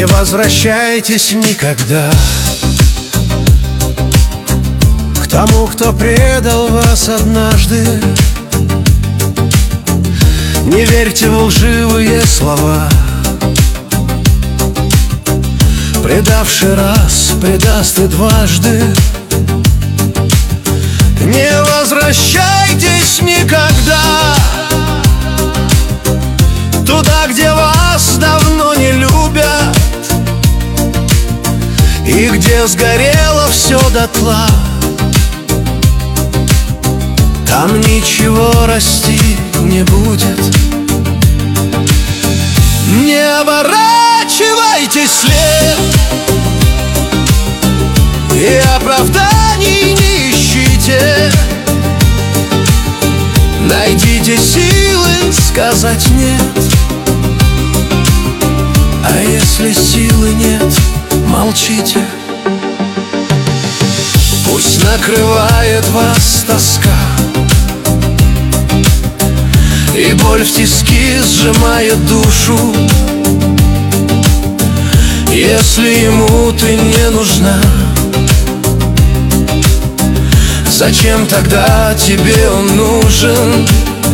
Не возвращайтесь никогда к тому, кто предал вас однажды. Не верьте в лживые слова. Предавший раз предаст и дважды. Не возвращайтесь никогда туда, где вас давно не любят и где сгорело все дотла. Там ничего расти не будет. Не оборачивайте след и оправданий не ищите. Найдите силы сказать нет. А если силы нет, молчите. Пусть накрывает вас тоска и боль в тиски сжимает душу. Если ему ты не нужна, зачем тогда тебе он нужен?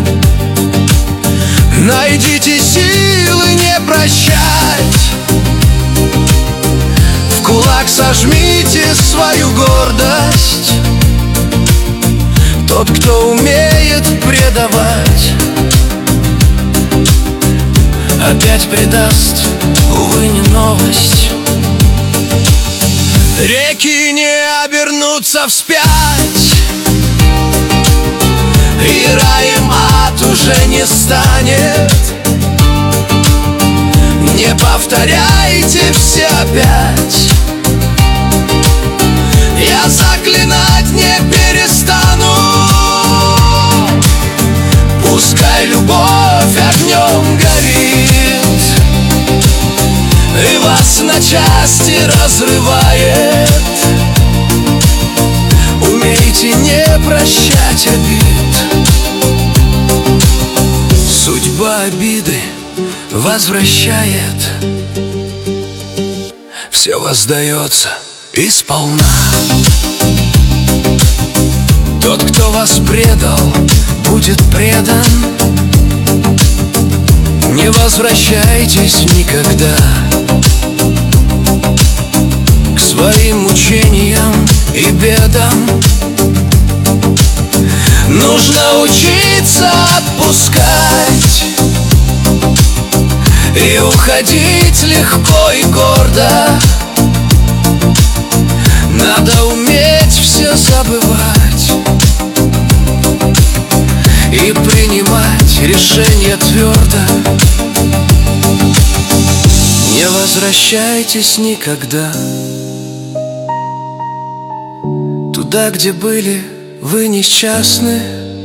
Найдите силы не прощать. В кулак сожмите свою гордость. Тот, кто умеет предавать, опять предаст, увы, не новость. Реки не обернутся вспять, и раем ад уже не станет. Не повторяйте все опять. Я заклинать не перестану. Пускай любовь огнем горит и вас на части разрывает. Умейте не прощать обид. Судьба обиды возвращает. Все воздается и сполна. Тот, кто вас предал, будет предан. Не возвращайтесь никогда к своим мучениям и бедам. Нужно учиться отпускать и уходить легко и гордо. Надо уметь все забывать и принимать решения твердо. Не возвращайтесь никогда туда, где были вы несчастны.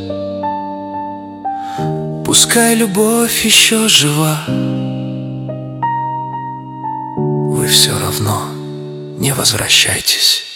Пускай любовь еще жива, вы все равно не возвращайтесь.